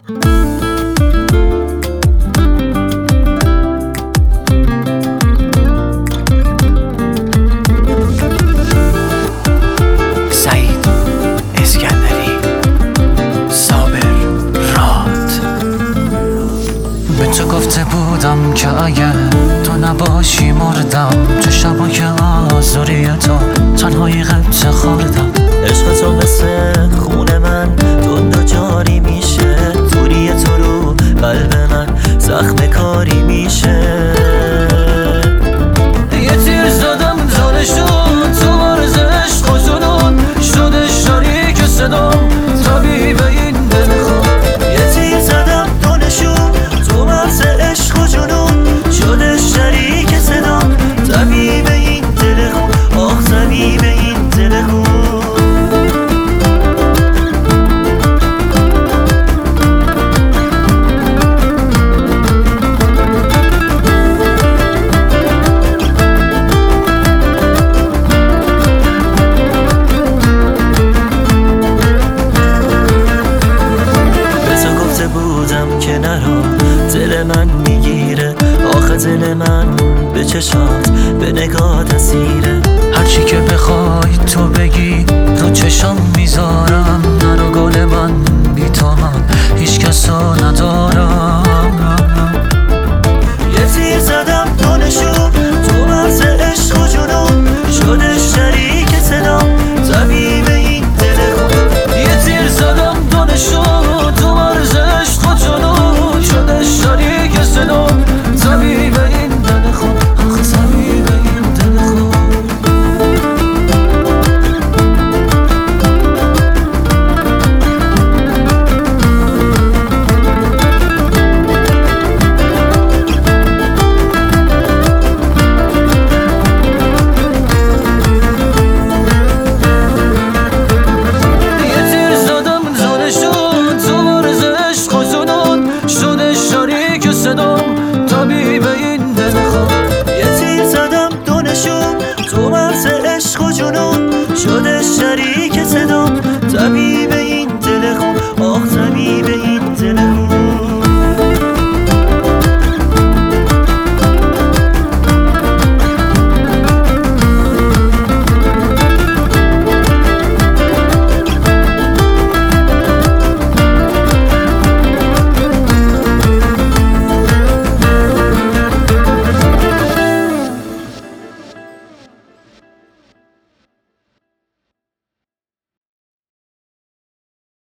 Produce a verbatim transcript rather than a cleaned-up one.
سعید اسکندری، صابر راد. به تو گفته بودم که اگه تو نباشی مردم، چه شبای آزوری تو تنهایی قبضه خوردم. عشق تو مثل خون من تند و جاری میشه، توری تو رو قلب من زخم کاری میشه. یه تیر زدم زاده شد تو مرز عشق و جنون، شده شریک صدام طبیب این دل خود. یه تیر زدم دانشون تو مرز عشق و جنون، شده شریک صدام طبیب این دل خود. آخ طبیب این دل خود. که نرا دل من میگیره، آخه دل من به چشات به نگاه اسیره. هرچی که بخوای تو بگی رو چشم میذارم، نرو گل من بی تو من